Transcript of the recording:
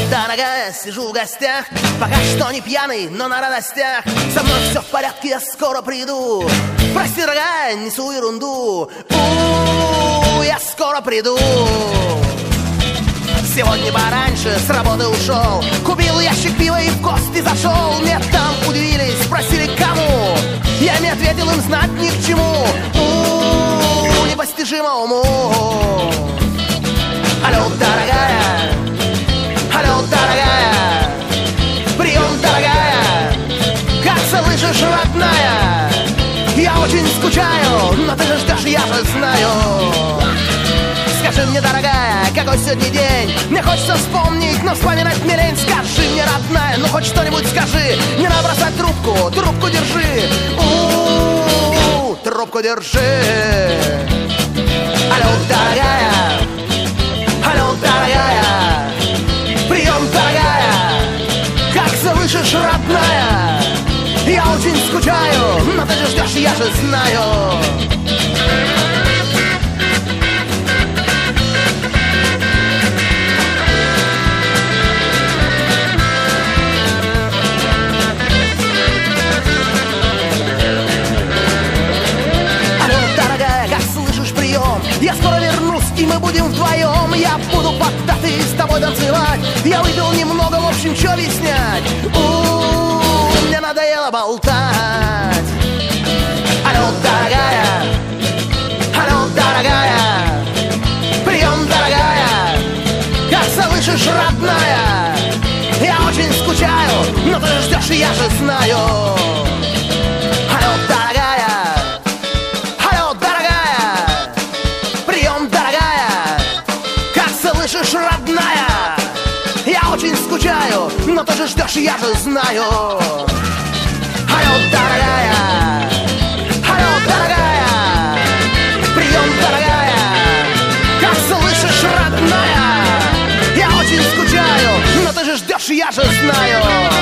дорогая, сижу в гостях, пока что не пьяный, но на радостях. Со мной все в порядке, я скоро приду. Прости, дорогая, несу ерунду. Я скоро приду. Сегодня пораньше с работы ушел, купил ящик пива и в гости зашел. Меня там удивились, спросили кому. Я не ответил им, знать ни к чему. Непостижимо уму. Алло, дорогая, алло, дорогая, прием, дорогая, как слышишь, родная? Я очень скучаю, но ты же ждешь, я же знаю. Скажи мне, дорогая, какой сегодня день? Мне хочется вспомнить, но вспоминать мне лень. Скажи мне, родная, ну хоть что-нибудь скажи. Не надо бросать трубку, трубку держи. Трубку держи. Алло, дорогая, алло, дорогая, прием, дорогая, как слышишь, родная? Я очень скучаю, но ты же ждешь, я же знаю. Я скоро вернусь, и мы будем вдвоем. Я буду поддатый с тобой танцевать. Я выпил немного, в общем, что объяснять. Мне надоело болтать. Алло, дорогая, алло, дорогая, прием, дорогая, как слышишь, родная? Я очень скучаю, но ты же ждешь, и я же знаю. Алло, дорогая, алло, дорогая, прием, дорогая, как слышишь, родная? Я очень скучаю, но ты же ждешь, я же знаю. Алло, дорогая, алло, дорогая, прием, дорогая, как слышишь, родная? Я очень скучаю, но ты же ждешь, я же знаю.